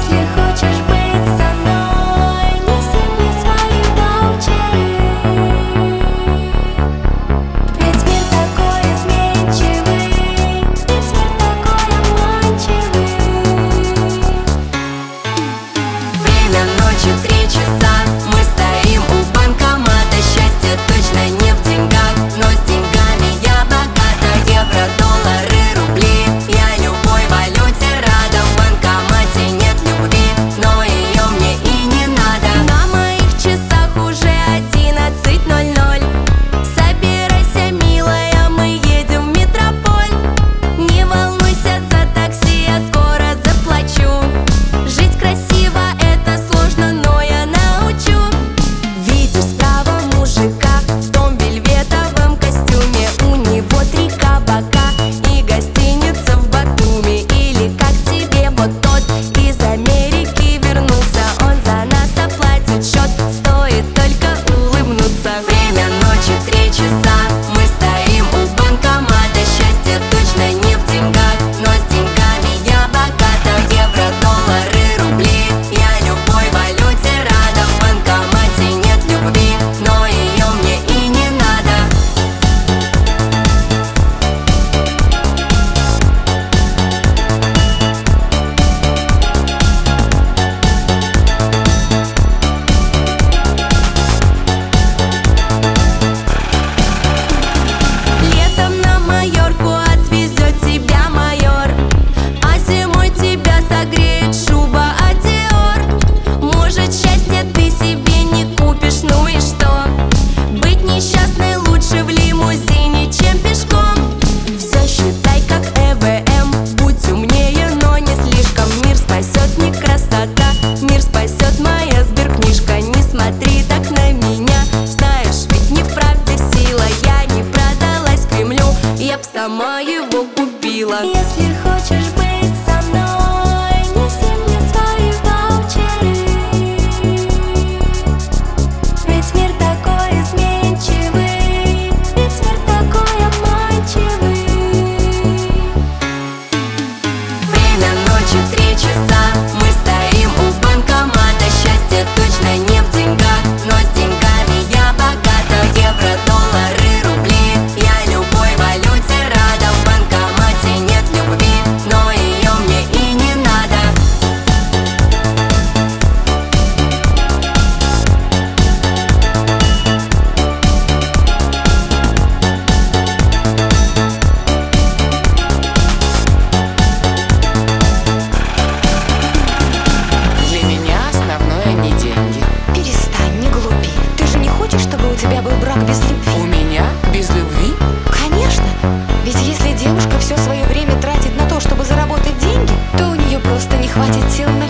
сама его купила. Если хочешь быть со мной, неси мне свои ваучеры. Ведь мир такой изменчивый, ведь мир такой обманчивый. Время ночи 3 часа, мы стоим у банкомата. Счастье точно не в деньгах, но с деньгами я богата. Евро, доллары, рубли, я любой валюте рада. В банкомате нет любви, но ее мне и не надо. Для меня основное не деньги. Перестань, не глупи. Ты же не хочешь, чтобы у тебя был брак без любви? У меня без любви? Конечно. Ведь если девушка все свое время тратит на то, чтобы заработать деньги, то у нее просто не хватит сил на